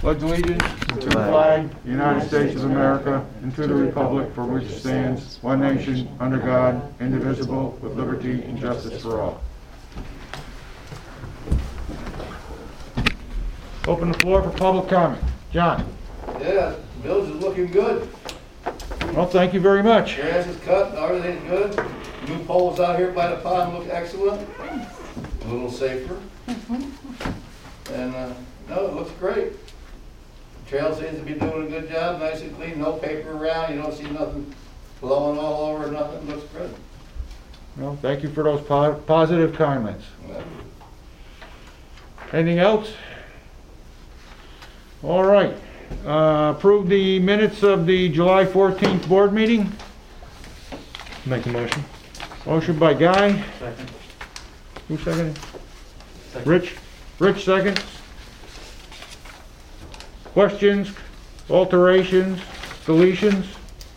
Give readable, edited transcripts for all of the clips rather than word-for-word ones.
Pledge allegiance to the flag of the United States of America and to the republic for which it stands, one nation, under God, indivisible, with liberty and justice for all. Open the floor for public comment. John. Yeah, the village is looking good. Well, thank you very much. Grass is cut, everything's good. New poles out here by the pond look excellent. A little safer. And no, it looks great. Trail seems to be doing a good job, nice and clean, no paper around, you don't see nothing blowing all over, nothing, looks good. Well, thank you for those positive comments. Anything else? All right. Approve the minutes of the July 14th board meeting. Make a motion. Motion by Guy. Second. Who seconded? Second. Rich. Rich second. Questions, alterations, deletions?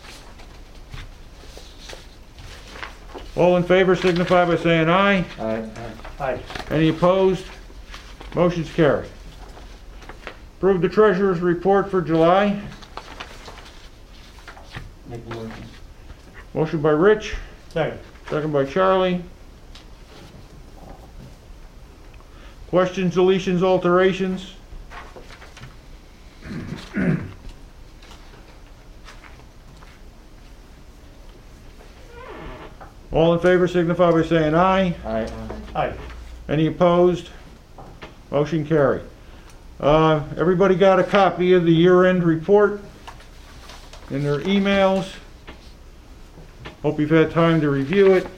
All in favor signify by saying aye. Aye. Aye. Any opposed? Motion's carried. Approve the treasurer's report for July. Make a motion. Motion by Rich, Second. second by Charlie. Questions, deletions, alterations? All in favor signify by saying aye. Aye. Aye. Any opposed? Motion carried. Everybody got a copy of the year-end report in their emails. Hope you've had time to review it.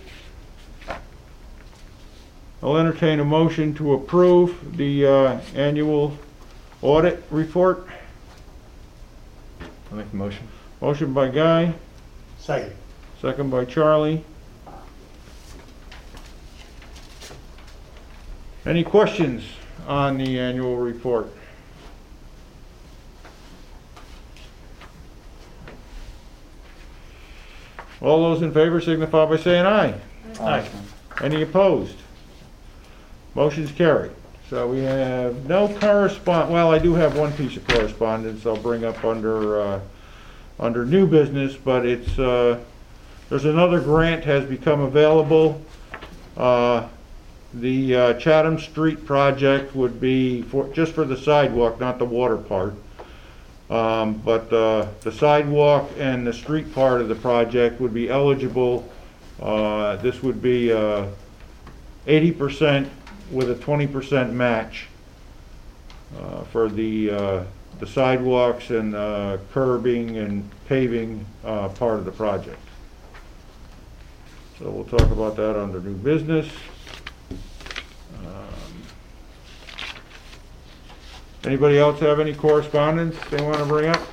I'll entertain a motion to approve the annual audit report. I'll make a motion. Motion by Guy, Second. second by Charlie. Any questions on the annual report? All those in favor signify by saying aye. Aye. Any opposed? Motion's carried. So we have no well, I do have one piece of correspondence I'll bring up under new business, but it's there's another grant has become available. The Chatham Street project would be just for the sidewalk, not the water part. But the sidewalk and the street part of the project would be eligible. This would be 80% with a 20% match for the sidewalks and curbing and paving part of the project. So we'll talk about that under new business. Anybody else have any correspondence they want to bring up?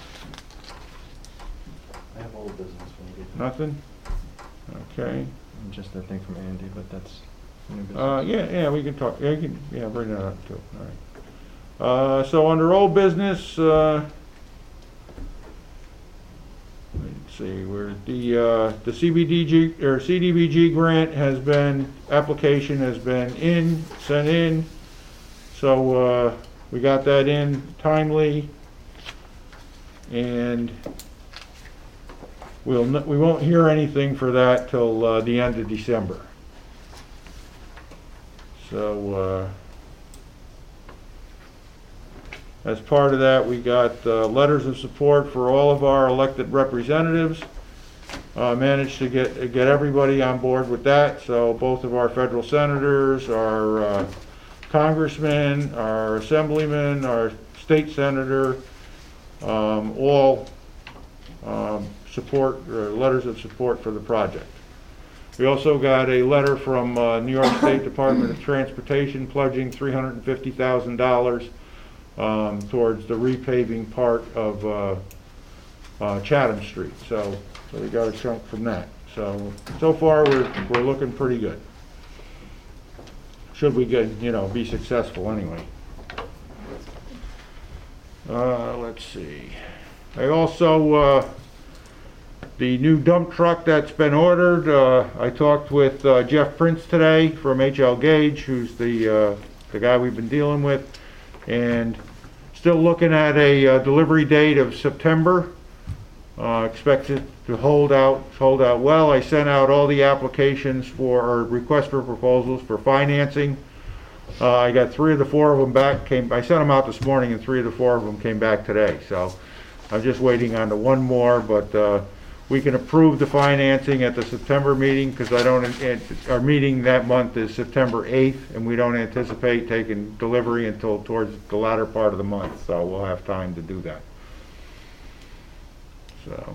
I have old business when you get Nothing? Okay. just a thing from Andy, but that's new business. Yeah, we can talk. Yeah, bring that up too. All right. So under old business, let's see, where the CBDG or CDBG grant application has been sent in. So we got that in timely, and we won't hear anything for that till the end of December. So as part of that, we got letters of support for all of our elected representatives. Managed to get everybody on board with that. So both of our federal senators, our congressmen, our assemblymen, our state senator, all support letters of support for the project. We also got a letter from New York State Department of Transportation pledging $350,000 towards the repaving part of Chatham Street. So we got a chunk from that. So far we're looking pretty good. Should we be successful anyway. Let's see. I also the new dump truck that's been ordered. I talked with Jeff Prince today from HL Gage, who's the guy we've been dealing with, and Still looking at a delivery date of September. Expect it to hold out well. I sent out all the applications for, or request for proposals for financing. I got 3 of the 4 of them back. I sent them out this morning, and 3 of the 4 of them came back today. So I'm just waiting on the one more, but we can approve the financing at the September meeting, because our meeting that month is September 8th, and we don't anticipate taking delivery until towards the latter part of the month, so we'll have time to do that. So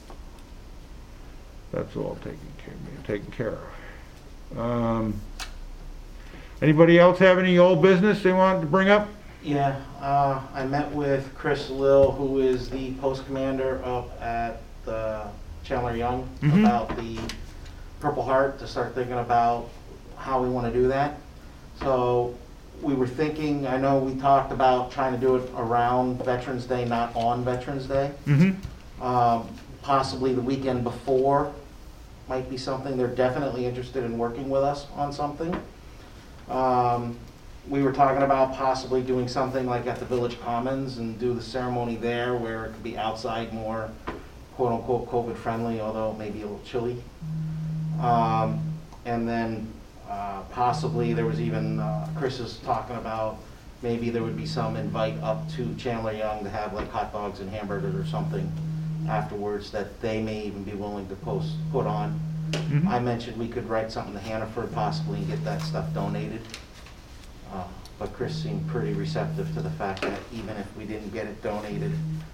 that's all taken care of. Anybody else have any old business they wanted to bring up? Yeah, I met with Chris Lill, who is the post commander up at Chandler Young, about the Purple Heart, to start thinking about how we want to do that. So we were thinking, I know we talked about trying to do it around Veterans Day, not on Veterans Day. Possibly the weekend before might be something. They're definitely interested in working with us on something. We were talking about possibly doing something like at the Village Commons and do the ceremony there, where it could be outside, more quote-unquote COVID friendly, although it may be a little chilly. And then possibly there was even, Chris is talking about maybe there would be some invite up to Chandler Young to have like hot dogs and hamburgers or something afterwards that they may even be willing to put on. I mentioned we could write something to Hannaford possibly and get that stuff donated. But Chris seemed pretty receptive to the fact that even if we didn't get it donated,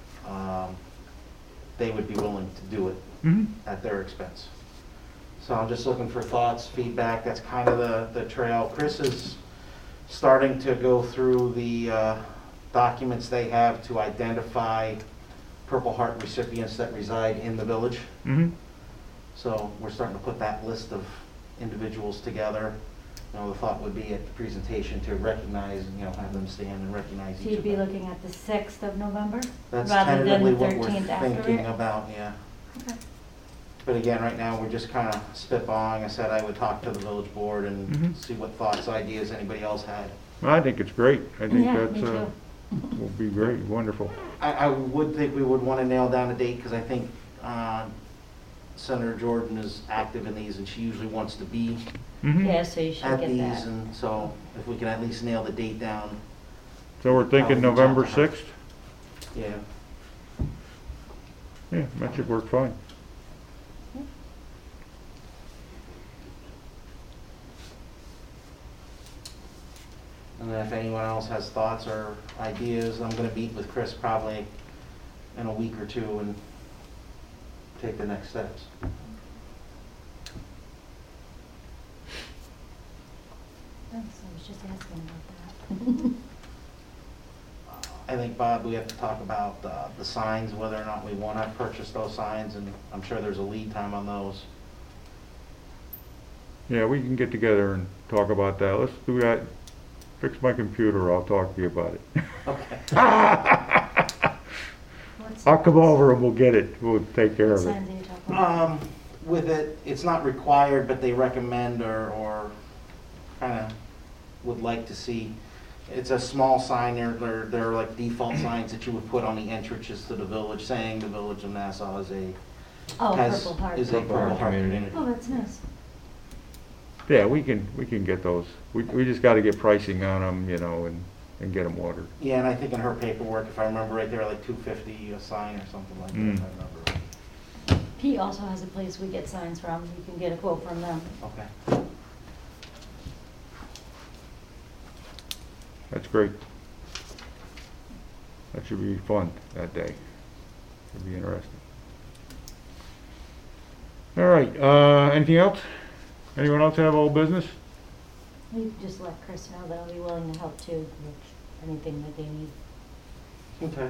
they would be willing to do it at their expense. So I'm just looking for thoughts, feedback. That's kind of the trail. Chris is starting to go through the documents they have to identify Purple Heart recipients that reside in the village. So we're starting to put that list of individuals together. You know, the thought would be at the presentation to recognize, have them stand and recognize So each you'd of be them. looking at the 6th of November? That's rather than tentatively the what we're 13th after thinking it? about, yeah. Okay. But again, right now, we're just kind of spitballing. I said I would talk to the village board and see what thoughts, ideas anybody else had. Well, I think it's great. I think Yeah, that's me too. will be great, wonderful. I would think we would want to nail down a date, because I think Senator Jordan is active in these, and she usually wants to be Yeah, so you should at get these, that. and so if we can at least nail the date down, So we're thinking I'll reach out November to her. 6th? yeah. Yeah, that should work fine. And then if anyone else has thoughts or ideas, I'm going to meet with Chris probably in a week or two and take the next steps. Thanks, I was just asking about that. I think, Bob, we have to talk about the signs, whether or not we want to purchase those signs, and I'm sure there's a lead time on those. Yeah, we can get together and talk about that. Let's do that. Fix my computer, I'll talk to you about it. Okay. I'll come over and we'll get it. We'll take care What of it. signs are you talking about? With it, it's not required, but they recommend or kind of would like to see. It's a small sign. They're like default signs that you would put on the entrances to the village, saying the village of Nassau is a Purple Heart. is a Purple Heart community. Oh, that's nice. Yeah, we can get those. We just got to get pricing on them, and get them ordered. Yeah, and I think in her paperwork, if I remember right, they were like $250 a sign or something like that. If I remember right. Pete also has a place we get signs from. You can get a quote from them. Okay. That's great. That should be fun that day. Should be interesting. All right, anything else? Anyone else have old business? You can just let Chris know that I'll be willing to help too, with anything that they need. Okay.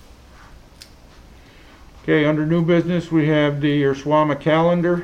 Okay, under new business, we have the Urswama calendar.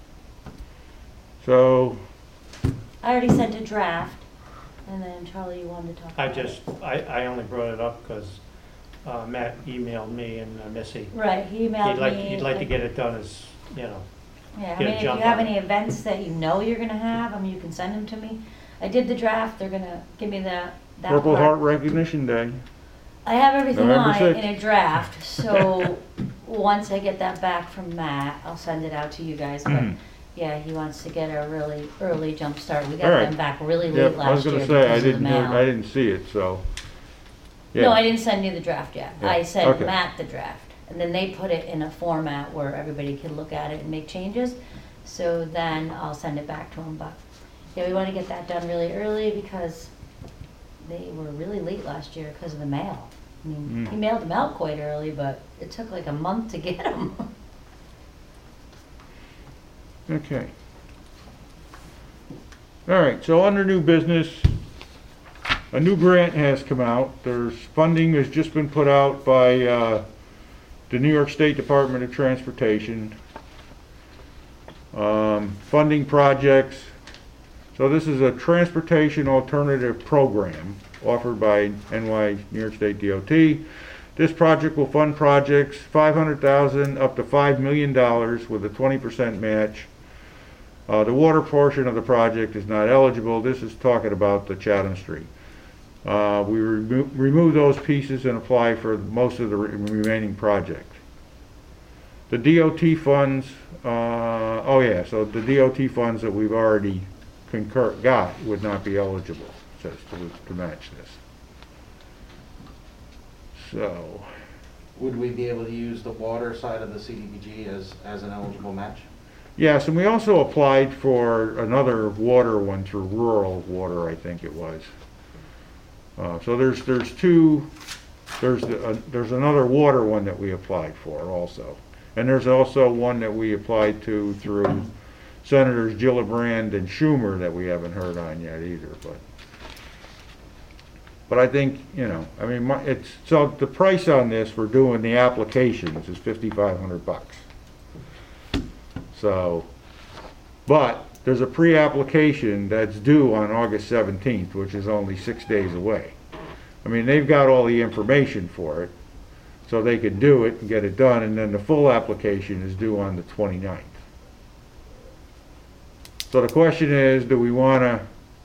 So, I already sent a draft, and then Charlie, you wanted to talk about it. I only brought it up because Matt emailed me and Missy. Right, he emailed me. He'd like to get it done as, Yeah, I get a mean, if you jump have on it. any events that you know you're gonna have, you can send them to me. I did the draft, they're gonna give me that Purple part. Heart Recognition Day. I have everything November on it 6th. in a draft, so once I get that back from Matt, I'll send it out to you guys, but Mhm. yeah, he wants to get a really early jump start. We All got right. them back really Yep, late I was last year gonna say, I because of the didn't, mail. I didn't see it, so. No, Yeah. I didn't send you the draft yet. Yeah, I sent okay. Matt the draft, and then they put it in a format where everybody can look at it and make changes. So then I'll send it back to him, but yeah, we wanna get that done really early because they were really late last year because of the mail. I mean, he mailed them out quite early, but it took like a month to get them. Okay. All right, so under new business, a new grant has come out. There's funding has just been put out by the New York State Department of Transportation. Funding projects. So this is a transportation alternative program offered by NY New York State DOT. This project will fund projects $500,000 up to $5 million with a 20% match. The water portion of the project is not eligible. This is talking about the Chatham Street. We remove those pieces and apply for most of the remaining project. The DOT funds, so the DOT funds that we've already got would not be eligible, says to match this. So, Would we be able to use the water side of the CDBG as an eligible match? yes, and we also applied for another water one through rural water, I think it was. So there's another water one that we applied for also. And there's also one that we applied to through Senators Gillibrand and Schumer that we haven't heard on yet either, but I think, you know, I mean, so the price on this for doing the applications is $5,500. So, but there's a pre-application that's due on August 17th, which is only 6 days away. I mean, they've got all the information for it, so they can do it and get it done, and then the full application is due on the 29th. So the question is, do we want to,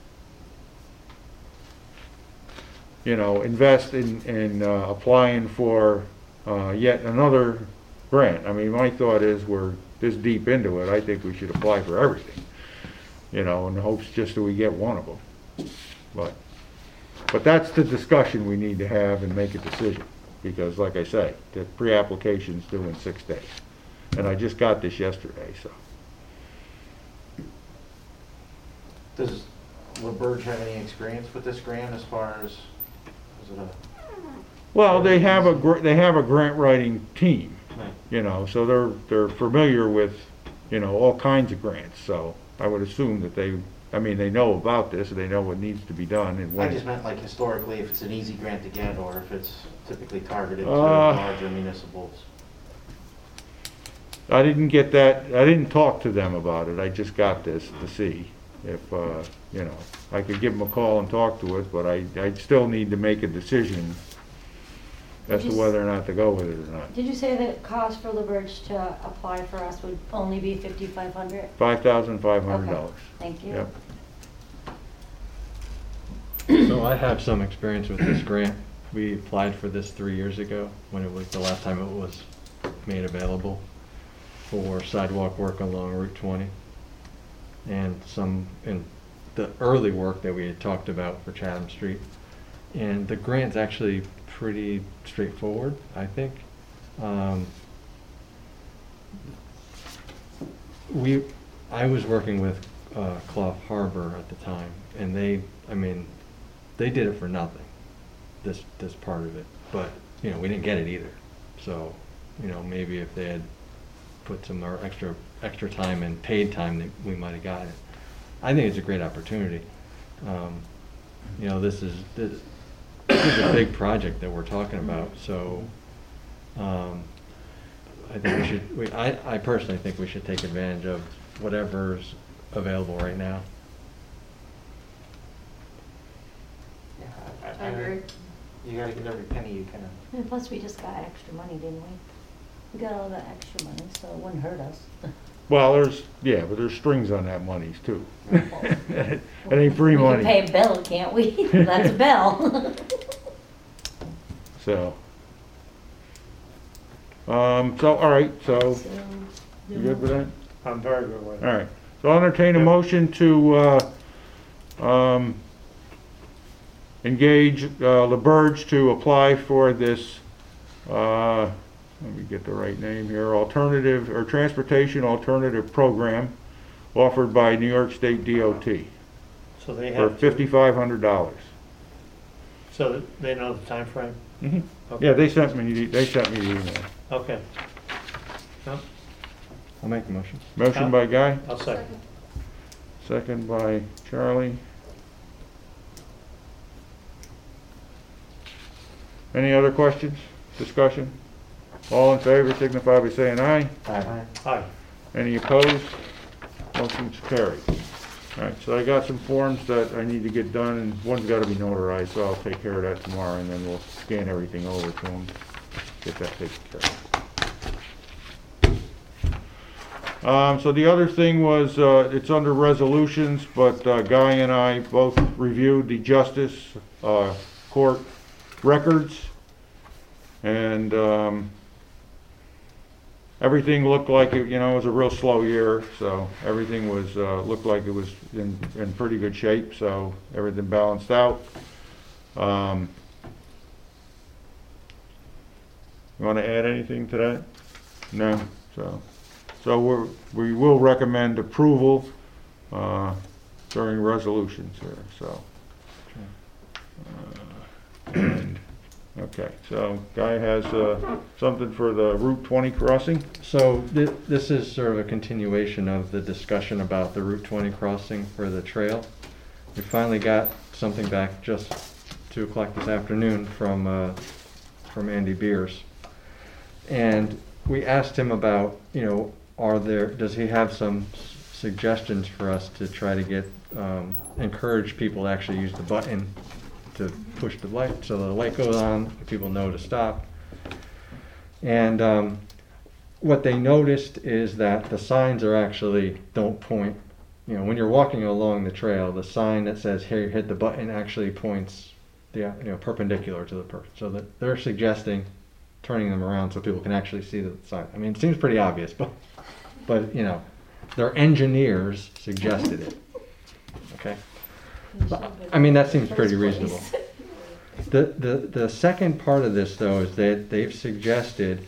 you know, invest in applying for yet another grant? I mean, my thought is we're this deep into it, I think we should apply for everything, you know, in hopes just that we get one of them. But that's the discussion we need to have and make a decision, because like I say, the pre-application's due in 6 days. And I just got this yesterday, so. Does LaBerge have any experience with this grant as far as, is it a? Well, they have a grant writing team, Right. you know, so they're familiar with, you know, all kinds of grants. So I would assume that they know about this, and they know what needs to be done and I when. just meant like historically, if it's an easy grant to get, or if it's typically targeted to larger municipals. I didn't get that, I didn't talk to them about it, I just got this to see if, you know, I could give them a call and talk to it, but I'd still need to make a decision as to whether or not to go with it or not. Did you say the cost for LaBerge to apply for us would only be $5,500? $5,500. Okay, thank you. Yep. So I have some experience with this grant. We applied for this 3 years ago, when it was the last time it was made available for sidewalk work along Route 20. And the early work that we had talked about for Chatham Street. And the grant's actually pretty straightforward, I think. I was working with Clough Harbor at the time, and they did it for nothing, this part of it. But, you know, we didn't get it either. So, you know, maybe if they had put some more extra time and paid time, we might have got it. I think it's a great opportunity. You know, this is a big project that we're talking about, so I think I personally think we should take advantage of whatever's available right now. Yeah, I agree. You gotta get every penny you can. And plus, we just got extra money, didn't we? We got all that extra money, so it wouldn't hurt us. Well, but there's strings on that monies too. It ain't free We money. can pay a bill, can't we? That's a bill. So, all right, so, So, you good with that? I'm very good with it. All right, so I'll entertain a motion to, engage, LaBerge to apply for this, let me get the right name here, alternative, or transportation alternative program offered by New York State DOT So they for have, to- $5,500. so they know the timeframe? Mhm. Okay. Yeah, they sent me the email. Okay, I'll make the motion. Motion by Guy, I'll second. second by Charlie. Any other questions, discussion? All in favor signify by saying aye. Aye. Any opposed? Motion's carried. All right, so I got some forms that I need to get done, and one's got to be notarized, so I'll take care of that tomorrow, and then we'll scan everything over to them, get that taken care of. So the other thing was, it's under resolutions, but Guy and I both reviewed the Justice Court records, and everything looked like it, you know, it was a real slow year, so everything was, looked like it was in pretty good shape, so everything balanced out. You want to add anything to that? No? So we will recommend approval during resolutions here, so. And, okay, so Guy has something for the Route 20 crossing? So this is sort of a continuation of the discussion about the Route 20 crossing for the trail. We finally got something back just 2 o'clock this afternoon from Andy Beers. And we asked him about, you know, does he have some suggestions for us to try to get, encourage people to actually use the button to push the light, so the light goes on, people know to stop. And what they noticed is that the signs are actually don't point, you know, when you're walking along the trail, the sign that says, here, hit the button actually points perpendicular to the person. So that they're suggesting turning them around so people can actually see the sign. I mean, it seems pretty obvious, but you know, their engineers suggested it. Okay. I mean, that seems pretty reasonable. The second part of this, though, is that they've suggested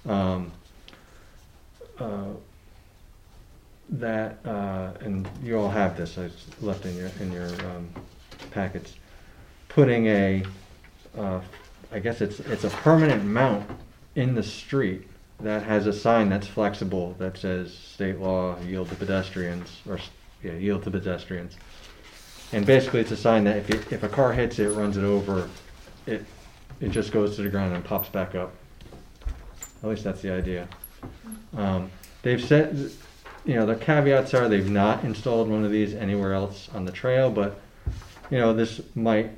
that, and you all have this, I left in your packets, putting I guess it's a permanent mount in the street that has a sign that's flexible that says state law, yield to pedestrians, or yield to pedestrians. And basically it's a sign that if a car hits it, runs it over, it just goes to the ground and pops back up. At least that's the idea. They've said, you know, the caveats are they've not installed one of these anywhere else on the trail, but, you know, this might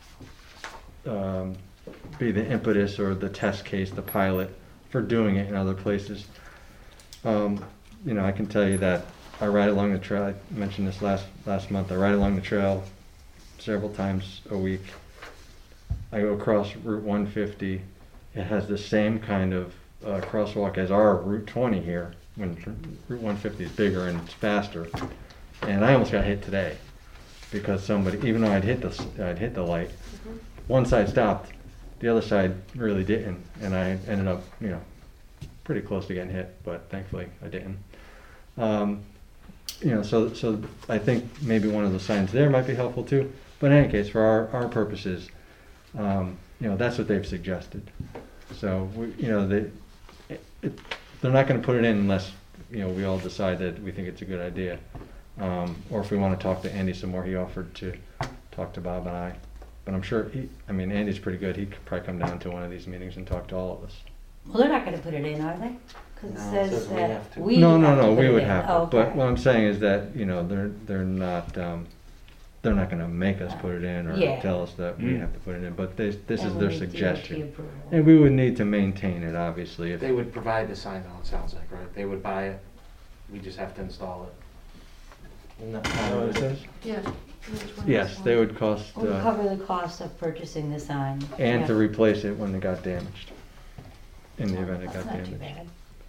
be the impetus or the test case, the pilot, for doing it in other places. You know, I can tell you that I ride along the trail. I mentioned this last month. I ride along the trail several times a week. I go across Route 150. It has the same kind of crosswalk as our Route 20 here, when Route 150 is bigger and it's faster. And I almost got hit today because somebody, even though I'd hit the light, one side stopped, the other side really didn't, and I ended up, you know, pretty close to getting hit, but thankfully I didn't. You know, so I think maybe one of the signs there might be helpful too. But in any case, for our purposes, you know, that's what they've suggested. So you know, they're not going to put it in unless, you know, we all decide that we think it's a good idea, or if we want to talk to Andy some more. He offered to talk to Bob and I, but I'm sure Andy's pretty good. He could probably come down to one of these meetings and talk to all of us. Well, they're not gonna put it in, are they? Cause it No, it says says we that have to. we No, have to put we it would in. have to. Oh, But okay. what I'm saying is that, you know, they're not going to make us put it in or Yeah. tell us that we have to put it in. But this is And their we need DOT suggestion, approval. and we would need to maintain it, obviously. If They would provide the sign though, it sounds like, right? They would buy it, we just have to install it. Isn't that you know what it says? Yeah, Yes, they would cost, We'll cover the cost of purchasing the sign. and Yeah. to replace it when it got damaged, in the event it That's got not too damaged. bad.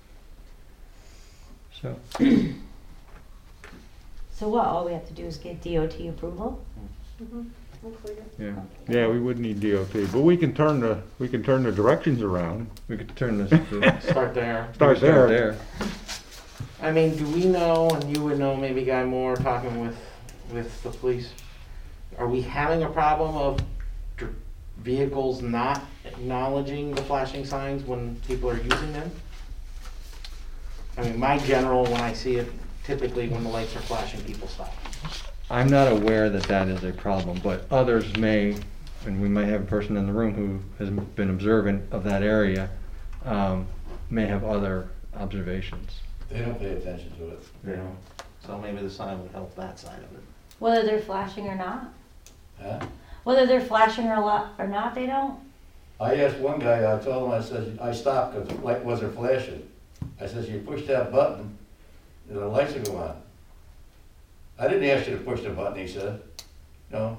So, So what, all we have to do is get DOT approval? Yeah, we would need DOT, but we can turn the directions around. we could turn this to. Start there. Start there. I mean, do we know, and you would know, maybe Guy Moore, talking with the police, are we having a problem of vehicles not acknowledging the flashing signs when people are using them? I mean, my general, when I see it, typically when the lights are flashing, people stop. I'm not aware that that is a problem, but others may, and we might have a person in the room who has been observant of that area, may have other observations. They don't pay attention to it. You know, so maybe the sign would help that side of it. Whether they're flashing or not? Huh? Whether they're flashing or not, they don't? I asked one guy, I told him, I said, I stopped because the light wasn't flashing. I says, you push that button, and the lights will go on. I didn't ask you to push the button, he said. No.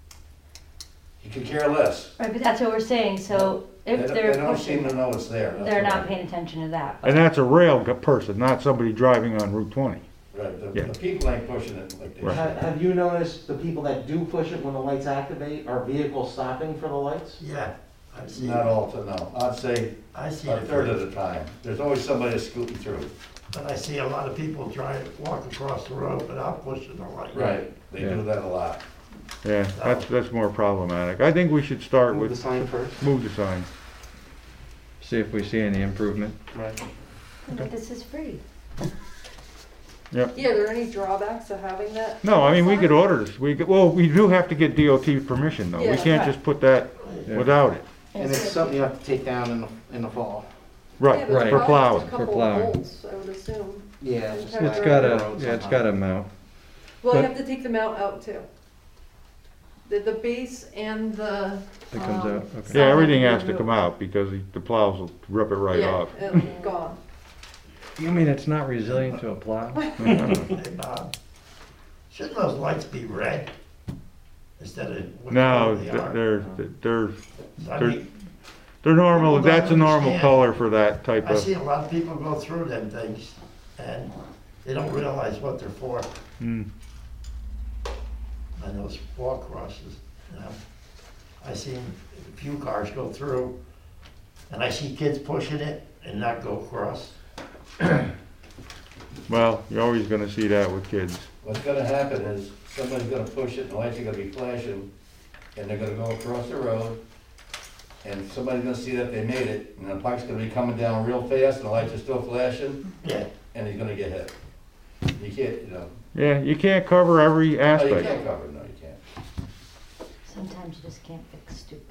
You could care less. Right, but that's what we're saying, so if they're They don't seem pushing, to know it's there. That's they're what not I- paying attention to that. And that's a person, not somebody driving on Route 20. Right, Yeah. the people ain't pushing it like they Right. should. Have you noticed the people that do push it when the lights activate, are vehicles stopping for the lights? Yeah, I've seen Not it. all to know. I'd say I see a it, third of the time. There's always somebody scooting through. but I see a lot of people walk across the road without pushing the light. Right, they Yeah. do that a lot. Yeah, that's more problematic. I think we should start Move the with, sign first. move the sign. See if we see any improvement. Right. But this is free. Yep. Yeah, are there any drawbacks to having that? No, I mean, we could sign? order this. Well, we do have to get DOT permission though. We Yeah. can't just put that Yeah. without it. And it's something you have to take down in the fall. Yeah, Right, but Right. for probably plowing. just a For couple plowing. of bolts, I would assume. Yeah. It's just got It's like got the a, road yeah, it's somehow. got a mount. Well, you But- have to take the mount out too. The base and the. It comes out, okay. Yeah, everything solid has to come out because the plows will rip it right yeah, off. Gone. You mean it's not resilient to a plow? Hey, Bob, shouldn't those lights be red instead of what No, they are? they're I they're- mean, they're normal, People don't that's a normal understand. color for that type I of. see a lot of people go through them things and they don't realize what they're for. Mm. On those walk crosses, you know. I seen a few cars go through and I see kids pushing it and not go across. Well, you're always gonna see that with kids. What's gonna happen is somebody's gonna push it and the lights are gonna be flashing and they're gonna go across the road and somebody's gonna see that they made it and the bike's gonna be coming down real fast and the lights are still flashing Yeah, and he's gonna get hit. You can't, you know, Yeah, you can't cover every no, you aspect. can't cover it, no, you can't. Sometimes you just can't fix stupid.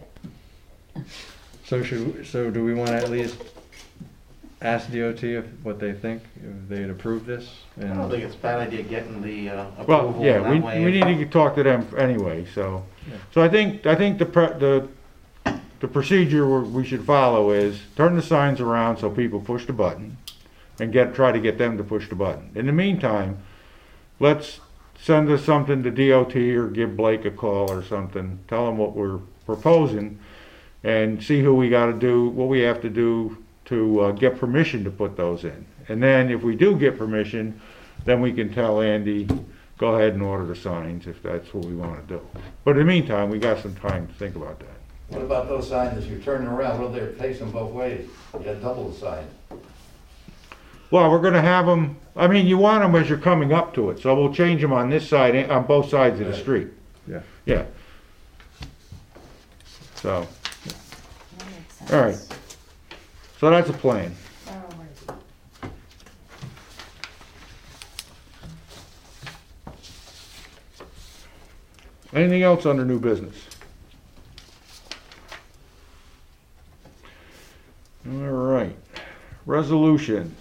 So do we want to at least ask DOT what they think, if they'd approve this? I don't think it's a bad idea getting the Well, approval yeah, that we way. need to talk to them anyway, so. Yeah. So I think the procedure we should follow is turn the signs around so people push the button and try to get them to push the button. In the meantime, let's send us something to DOT or give Blake a call or something, tell him what we're proposing and see who we gotta do, what we have to do to get permission to put those in. And then if we do get permission, then we can tell Andy, go ahead and order the signs if that's what we wanna do. But in the meantime, we got some time to think about that. What about those signs, as you're turning around, well, they're facing both ways, you got double the sign. Well, we're gonna have them, I mean, you want them as you're coming up to it, so we'll change them on this side, on both sides of the Right. street. Yeah. Yeah. So, That makes sense. All right. so that's a plan. Oh, where is it? Anything else under new business? All right, resolutions.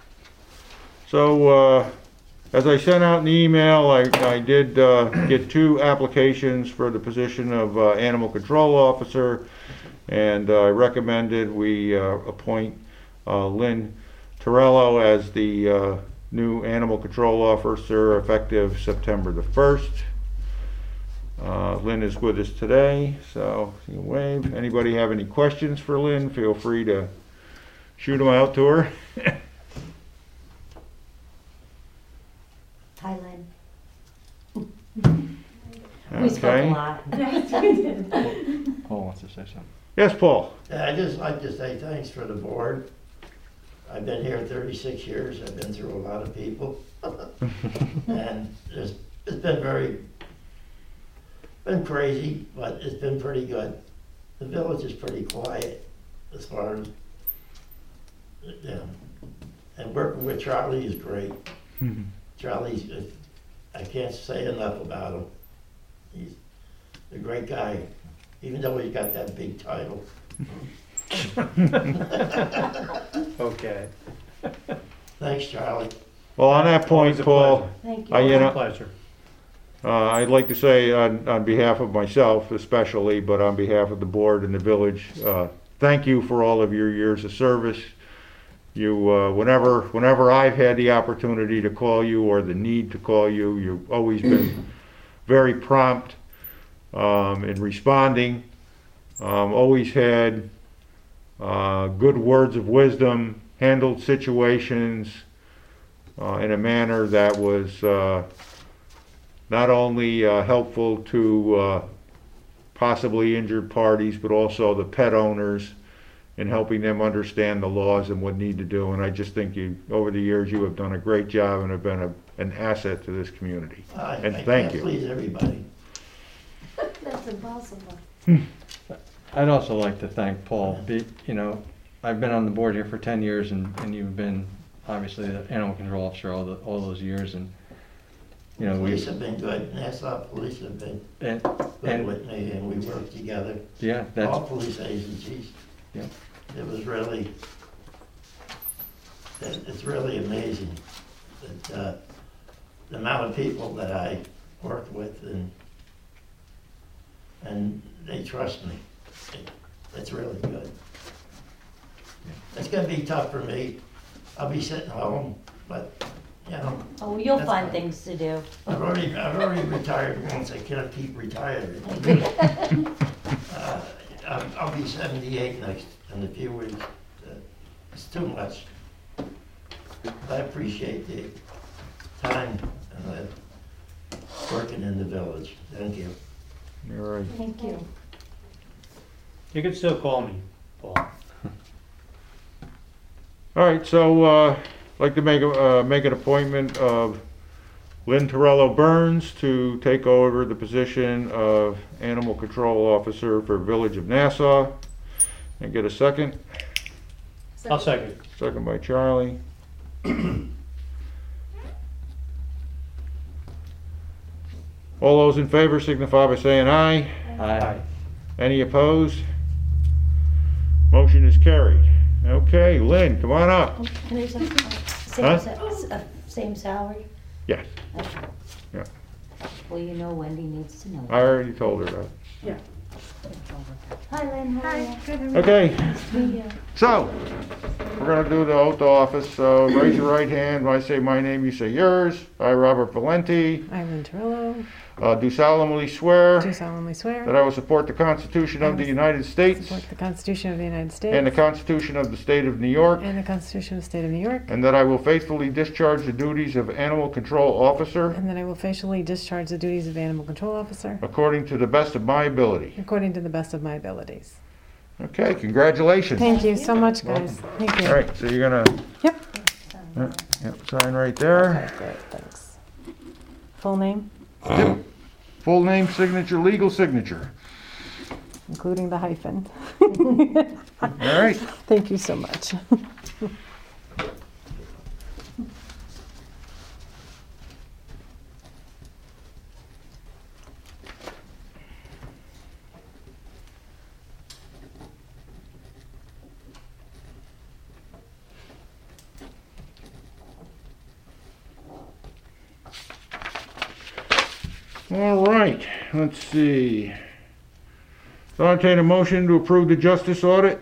So, as I sent out in the email, I did get 2 applications for the position of animal control officer, and I recommended we appoint Lynn Torello as the new animal control officer effective September the 1st. Lynn is with us today, so you can wave. Anybody have any questions for Lynn, feel free to shoot them out to her. Hi, Lynn. We spoke a Okay. lot. Paul wants to say something. Yes, Paul? Yeah, I'd just like to say thanks for the board. I've been here 36 years, I've been through a lot of people. And it's been crazy, but it's been pretty good. The village is pretty quiet as far as, and working with Charlie is great. Charlie's, I can't say enough about him. He's a great guy, even though he's got that big title. Okay. Thanks, Charlie. Well, on that point, Always a Paul, pleasure. Thank you you. know- Pleasure. I'd like to say on behalf of myself especially, but on behalf of the board and the village, thank you for all of your years of service. You, whenever I've had the opportunity to call you or the need to call you, you've always been very prompt in responding. Always had good words of wisdom, handled situations in a manner that was not only helpful to possibly injured parties, but also the pet owners in helping them understand the laws and what need to do. And I just think you, over the years, you have done a great job and have been an asset to this community. And I thank can't you. please everybody. That's impossible. I'd also like to thank Paul. You know, I've been on the board here for 10 years, and you've been obviously the animal control officer all those years, and you know Police have been good, Nassau Police have been good and with me, and we work together. yeah, All that's police agencies. yeah. It was really, it's really amazing that the amount of people that I work with and they trust me. It's really good. It's gonna be tough for me. I'll be sitting home, but, you know, Oh, you'll That's find fine. things to do. I've already retired once. I can't keep retiring. I'll be 78 in a few weeks. It's too much. I appreciate the time and working in the village. Thank you. All right. Thank you. You can still call me, Paul. All right, so I'd like to make an appointment of Lynn Torello Burns to take over the position of Animal Control Officer for Village of Nassau. And get a second. I'll second. Second by Charlie. All those in favor signify by saying aye. Aye. Any opposed? Motion is carried. Okay, Lynn, come on up. Oh, can I say, Huh? same salary? Yes, Okay. Yeah. Well, you know Wendy needs to know. I already told her that. Hi, Lynn, how are you? Okay, Nice to meet you. so, we're gonna do the oath of office, so raise your right hand, when I say my name, you say yours. I, Robert Valenti, I, Lynn Torello, do solemnly swear do solemnly swear that I will support the Constitution of the United States support the Constitution of the United States and the Constitution of the State of New York, and the Constitution of the State of New York, and that I will faithfully discharge the duties of Animal Control Officer and that I will faithfully discharge the duties of Animal Control Officer according to the best of my ability. according to the best of my abilities. Okay, congratulations. Thank you so much, guys. Thank you. All right, so you're gonna Yep. sign right there. Okay, great, thanks. Full name, Yep. Full name, signature, legal signature. including the hyphen. All right. Thank you so much. All right, let's see. So I'll entertain a motion to approve the justice audit.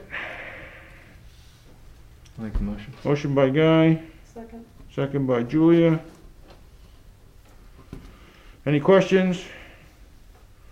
I like the motion. Motion by Guy, Second. second by Julia. Any questions?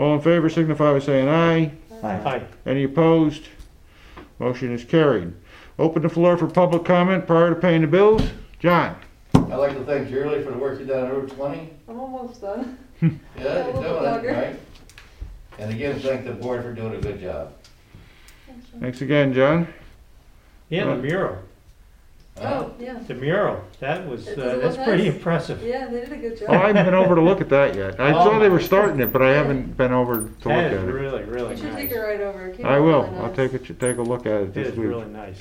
All in favor signify by saying aye. Hi. Any opposed? Motion is carried. Open the floor for public comment prior to paying the bills. John? I'd like to thank Shirley for the work you done on Route 20. I'm almost done. Yeah, A you're little doing it, longer. right? And again, thank the board for doing a good job. Thanks again, John. Yeah, the mural, Huh? Oh, yeah. the mural, that was, Does it look that's pretty nice? impressive. Yeah, they did a good job. Oh, I haven't been over to look at that yet. I Oh. saw they were starting it, but I haven't been over to look That at is it. really, really You should nice. take it right over. It came I out will. really I'll nice. take a look at it It this is week. really nice.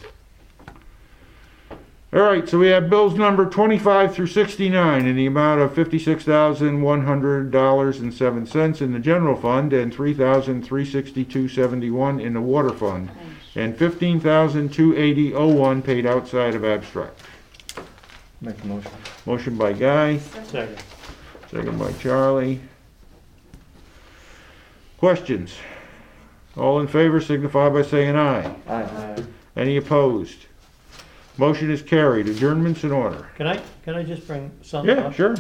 All right, so we have bills number 25 through 69 in the amount of $56,100.07 in the general fund and $3,362.71 in the water fund, and $15,280.01 paid outside of abstract. Make a motion. Motion by Guy, Second. second by Charlie. Questions? All in favor signify by saying aye. Aye. Any opposed? Motion is carried. Adjournment's in order. Can I just bring something Yeah, up? sure.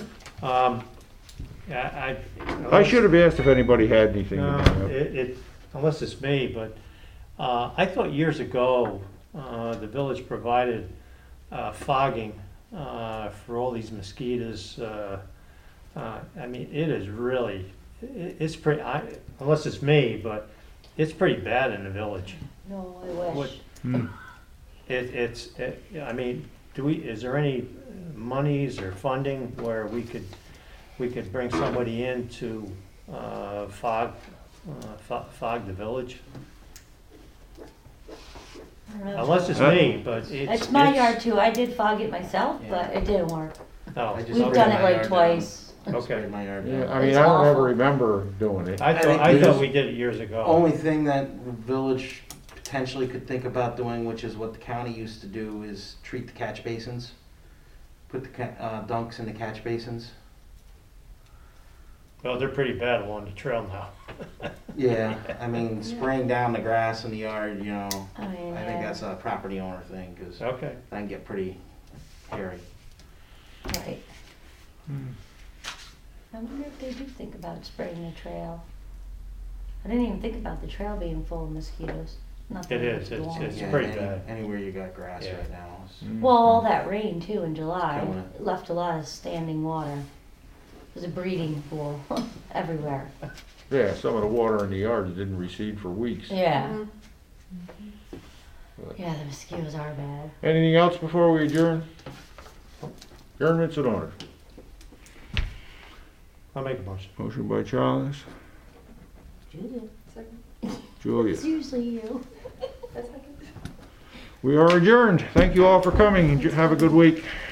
I I should have asked if anybody had anything to No, bring up. unless it's me, but I thought years ago, the village provided fogging for all these mosquitoes. I mean, it is really, it's pretty, unless it's me, but it's pretty bad in the village. No, I What- wish. I mean, is there any monies or funding where we could bring somebody in to fog the village? I don't know. Unless it's me, but It's my yard too. I did fog it myself, but it didn't work. Oh, I just We've sprayed done my it like yard twice. down. okay. Sprayed my yard Yeah, down. I mean, It's I don't ever awful. remember doing it. I think thought there's- we did it years ago. Only thing that the village potentially could think about doing, which is what the county used to do, is treat the catch basins. Put the dunks in the catch basins. Well, they're pretty bad along the trail now. Yeah, I mean, spraying down the grass in the yard, you know, I mean, I think yeah, that's a property owner thing, because Okay. that can get pretty hairy. right. I wonder if they do think about spraying the trail. I didn't even think about the trail being full of mosquitoes. Not that It is. would go on. It's Yeah, pretty bad. Anywhere you got grass Yeah. right now. Well, all that rain too in July Killing it. left a lot of standing water. There's a breeding pool everywhere. Yeah, some of the water in the yard didn't recede for weeks. Yeah. Mhm. Yeah, the mosquitoes are bad. Anything else before we adjourn? Adjournment's in order. I'll make a motion. Motion by Charles, Julia. Second. Julia. It's usually you. That's second. We are adjourned. Thank you all for coming and have a good week.